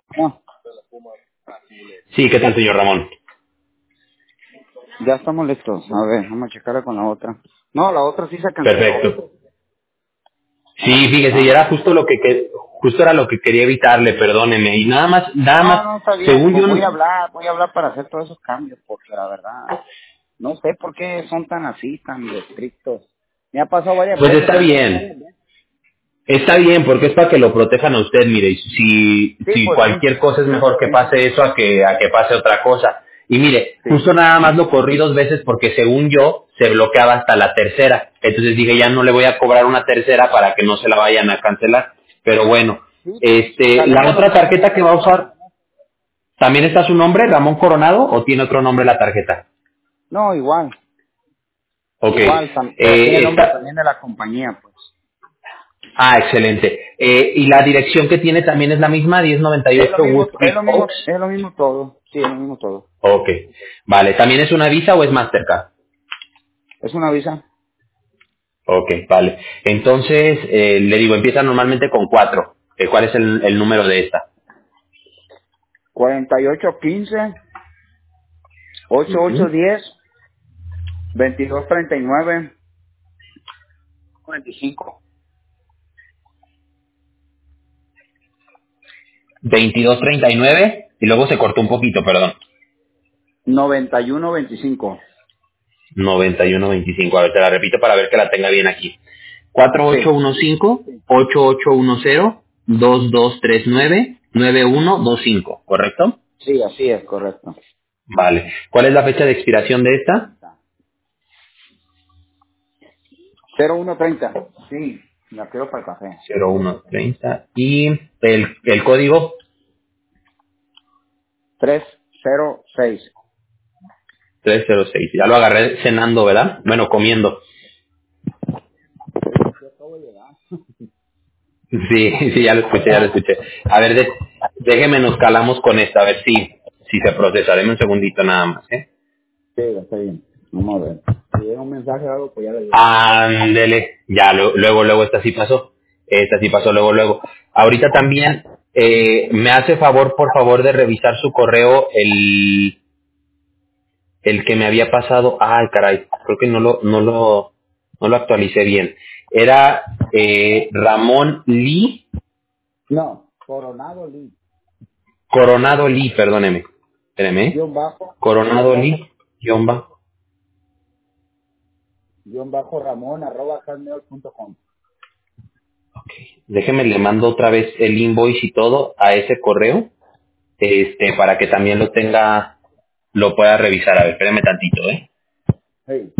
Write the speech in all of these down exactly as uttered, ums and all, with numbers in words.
No, Sí, ¿qué tal, señor Ramón? ya estamos listos. A ver, vamos a checarla con la otra. No, la otra sí se canceló. Perfecto. Sí, fíjese, y ¿Ah? era justo lo que, que- justo era lo que quería evitarle, perdóneme. Y nada más, nada No, más, no, está bien. según Pues yo, voy a hablar, voy a hablar para hacer todos esos cambios, porque la verdad, no sé por qué son tan así, tan estrictos. Me ha pasado varias pues veces está así. bien. Está bien, porque es para que lo protejan a usted, mire, y si, Sí, si pues sí. cualquier cosa es mejor que pase eso a que, a que pase otra cosa. Y mire, Sí. justo nada más lo corrí dos veces porque según yo, se bloqueaba hasta la tercera. Entonces dije, ya no le voy a cobrar una tercera para que no se la vayan a cancelar. Pero bueno, Sí, este, la salimos otra nomás en tarjeta que esa va a nomás. usar, ¿también está su nombre, Ramón Coronado, o tiene otro nombre la tarjeta? No, igual. Ok, Igual, tam- pero tiene el eh, nombre está, también de la compañía, pues. ah, excelente. Eh, y la dirección que tiene también es la misma, diez noventa y Es lo ocho mismo, Wood es Creek lo mismo, Oaks. es lo mismo todo. Sí, es lo mismo todo. Ok, vale. ¿También es una Visa o es Mastercard? ¿Es una visa? Ok, vale. Entonces, eh, le digo, empieza normalmente con cuatro. Eh, ¿Cuál es el, el número de esta? cuarenta y ocho quince, ochenta y ocho Ujú. diez, veintidós treinta y nueve, cuarenta y cinco, veintidós treinta y nueve y luego se cortó un poquito, perdón. noventa y uno veinticinco. noventa y uno veinticinco. A ver, te la repito para ver que la tenga bien aquí. cuatro ocho Sí, uno cinco, ocho ocho uno cero, dos dos tres nueve, nueve uno dos cinco, ¿correcto? sí, así es, correcto. Vale. ¿Cuál es la fecha de expiración de esta? cero uno treinta. Sí, la quiero para el café. cero uno treinta. Y el, el código trescientos seis. trescientos seis. Ya lo agarré cenando, ¿verdad? Bueno, comiendo. Yo acabo de llegar. Sí, sí, ya lo escuché, ya lo escuché. A ver, de- déjeme nos calamos con esta, a ver si, si se procesa. Deme un segundito nada más, ¿eh? Sí, está bien. Vamos a ver. Si llega un mensaje o algo, pues ya le digo. Ándele. Ya, lo- luego, luego, esta sí pasó. Esta sí pasó, luego, luego. Ahorita también, eh, me hace favor, por favor, de revisar su correo, el, el que me había pasado. Ay, caray, creo que no lo, no lo, no lo actualicé bien. Era, eh, Ramón Lee, No, Coronado Lee. Coronado Lee, perdóneme. Espéreme, ¿eh? Guión bajo, Coronado Lee, guión bajo. guión bajo Ramón, arroba hotmail punto com. Déjeme, le mando otra vez el invoice y todo a ese correo, este, para que también lo tenga, lo pueda revisar. A ver, espéreme tantito, ¿eh? Sí,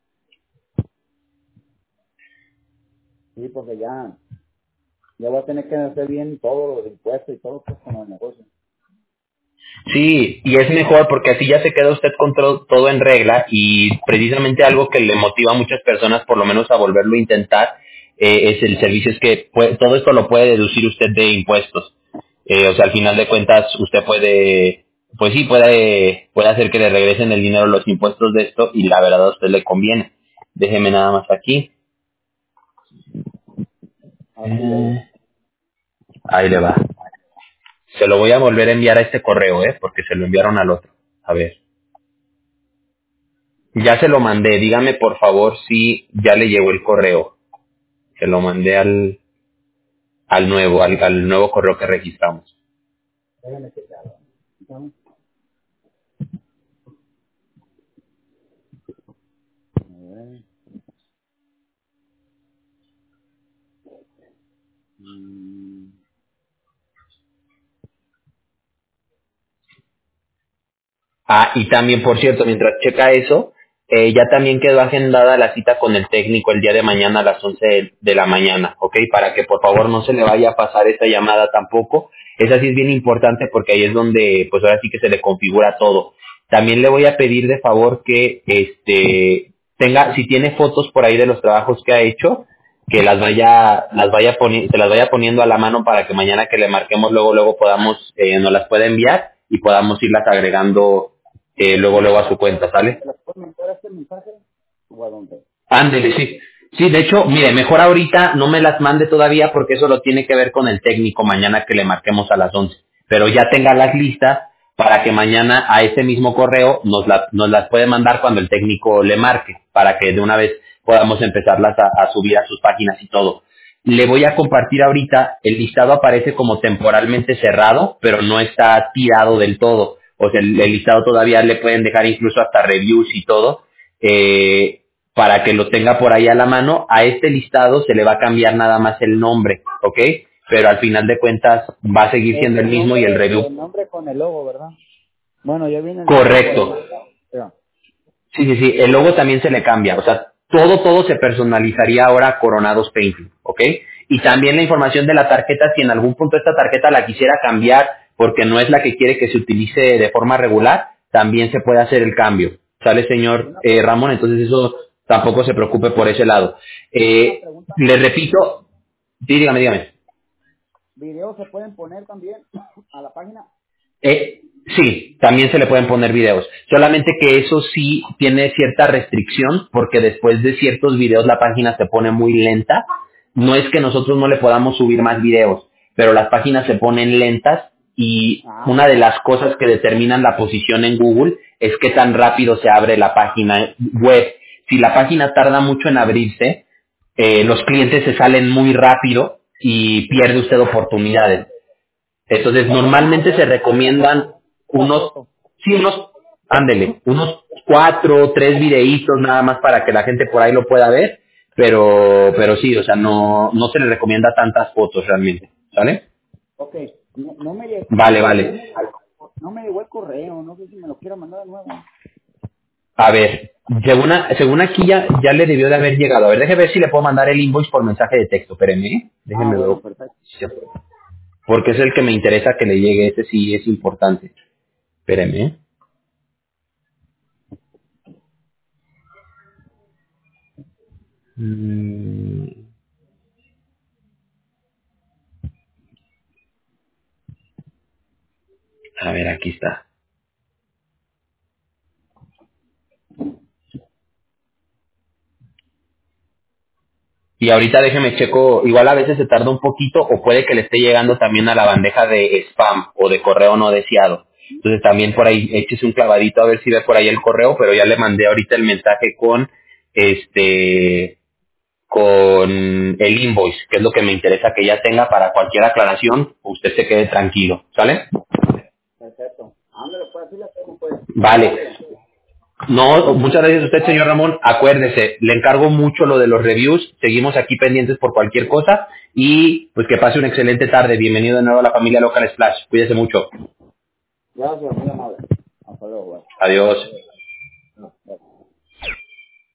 sí, porque ya, ya voy a tener que hacer bien todos los impuestos y todo pues con el negocio. Sí, y es mejor porque así ya se queda usted con tro- todo en regla y precisamente algo que le motiva a muchas personas por lo menos a volverlo a intentar eh, es el servicio, es que puede- todo esto lo puede deducir usted de impuestos. Eh, o sea, al final de cuentas usted puede, pues sí, puede, puede hacer que le regresen el dinero los impuestos de esto y la verdad a usted le conviene. Déjeme nada más aquí. Aquí le Eh, ahí le va. Se lo voy a volver a enviar a este correo, ¿eh? Porque se lo enviaron al otro. A ver. Ya se lo mandé, dígame por favor si ya le llegó el correo. Se lo mandé al, al nuevo, al, al nuevo correo que registramos. déjenme checarlo. Entonces, a ver, mm, Ah, y también, por cierto, mientras checa eso, eh, ya también quedó agendada la cita con el técnico el día de mañana a las once de, de la mañana, ¿ok? Para que por favor no se le vaya a pasar esa llamada tampoco. Esa sí es bien importante porque ahí es donde, pues ahora sí que se le configura todo. También le voy a pedir de favor que, este, tenga, si tiene fotos por ahí de los trabajos que ha hecho, que las vaya, las vaya poni- se las vaya poniendo a la mano para que mañana que le marquemos luego, luego podamos, eh, nos las pueda enviar y podamos irlas agregando eh, luego, luego a su cuenta, ¿sale? ¿me las pueden mandar este mensaje? ¿O a dónde? Ándele, sí. Sí, de hecho, mire, mejor ahorita no me las mande todavía porque eso lo tiene que ver con el técnico mañana que le marquemos a las once. pero ya tenga las listas para que mañana a ese mismo correo nos, la- nos las puede mandar cuando el técnico le marque, para que de una vez podamos empezarlas a, a subir a sus páginas y todo. Le voy a compartir ahorita, el listado aparece como temporalmente cerrado, pero no está tirado del todo. O sea, el, el listado todavía le pueden dejar incluso hasta reviews y todo, eh, para que lo tenga por ahí a la mano. A este listado se le va a cambiar nada más el nombre, ¿ok? Pero al final de cuentas va a seguir El, siendo el el mismo y el nombre, review. el nombre con el logo, ¿verdad? Bueno, ya viene el logo por Correcto. ahí. Ya. Sí, sí, sí, el logo también se le cambia, o sea, todo, todo se personalizaría ahora a Coronados Painting, ¿ok? Y también la información de la tarjeta, si en algún punto esta tarjeta la quisiera cambiar porque no es la que quiere que se utilice de forma regular, también se puede hacer el cambio, ¿sale, señor Una, eh, Ramón? Entonces eso tampoco se preocupe por ese lado. una Eh, pregunta. le repito, sí, dígame, dígame. ¿Videos se pueden poner también a la página? Eh, sí, también se le pueden poner videos. Solamente que eso sí tiene cierta restricción porque después de ciertos videos la página se pone muy lenta. No es que nosotros no le podamos subir más videos, pero las páginas se ponen lentas y Ah, una de las cosas que determinan la posición en Google es qué tan rápido se abre la página web. Si la página tarda mucho en abrirse, eh, los clientes se salen muy rápido y pierde usted oportunidades. Entonces, o sea, como normalmente se ver una recomiendan foto, una unos, foto. sí, unos, ándele, unos cuatro, tres videitos nada más para que la gente por ahí lo pueda ver, pero, pero sí, o sea, no, no se le recomienda tantas fotos realmente, ¿sale? Ok, no, no me llegó, Vale, no vale. me, no me llegó el correo, no sé si me lo quiero mandar de nuevo. A ver, según, a- según aquí ya, ya le debió de haber llegado. A ver, déjeme ver si le puedo mandar el invoice por mensaje de texto, espéreme, ¿eh? Ah, Déjeme ver. bueno, perfecto. Porque es el que me interesa que le llegue, ese sí es importante. Espéreme, ¿eh? Mm, a ver, aquí está. Y ahorita déjeme checo, igual a veces se tarda un poquito o puede que le esté llegando también a la bandeja de spam o de correo no deseado. Entonces también por ahí échese un clavadito a ver si ve por ahí el correo, pero ya le mandé ahorita el mensaje con este con el invoice, que es lo que me interesa que ya tenga para cualquier aclaración, usted se quede tranquilo, ¿sale? Perfecto. Ándale, pues así la tengo, pues. Muchas Vale. gracias. No, muchas gracias a usted, señor Ramón. Acuérdese, le encargo mucho lo de los reviews. Seguimos aquí pendientes por cualquier cosa. Y pues que pase una excelente tarde. Bienvenido de nuevo a la familia Local Splash. Cuídese mucho. Gracias, muy amable. Hasta luego, güey. Adiós.